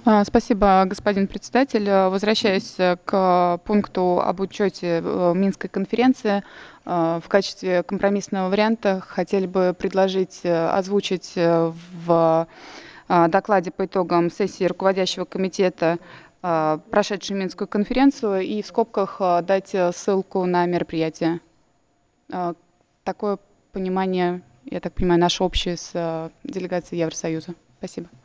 Спасибо, господин председатель. Возвращаясь к пункту об учете Минской конференции, в качестве компромиссного варианта хотели бы предложить озвучить в докладе по итогам сессии руководящего комитета прошедшую Минскую конференцию и в скобках дать ссылку на мероприятие. Такое понимание, я так понимаю, наше общее с делегацией Евросоюза. Спасибо.